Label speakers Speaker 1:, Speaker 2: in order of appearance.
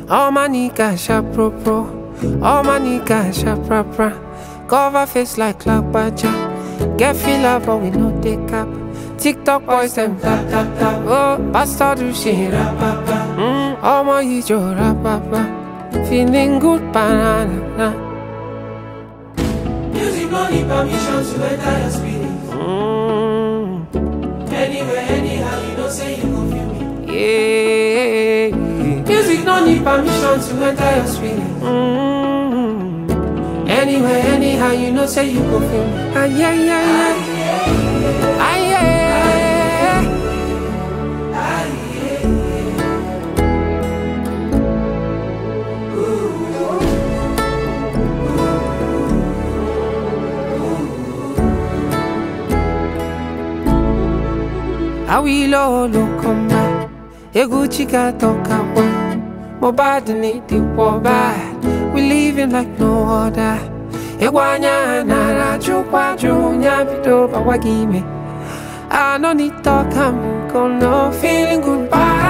Speaker 1: All my niggas sharp pro pro. All my niggas sharp pra pra. Cover face like Baja. Get feel up but we no take up. TikTok boys them tap tap tap. Oh, bastard do shit rap rap rap. All my yo rap rap rap. Feeling good banana.
Speaker 2: Music no need permission to enter your spirit. Anywhere, anyhow, you know say you go feel me.
Speaker 1: Yeah.
Speaker 2: Music no need permission to enter your spirit. Anywhere, anyhow, you know say you go feel me.
Speaker 1: Ah yeah yeah yeah. Ah yeah. I will all come back. Eguchika toka one. More bad than it war bad. We living like no other. Egwanya na raju kwaju nyabido bawagime. I no need talk, I'm gonna feeling good. Bye.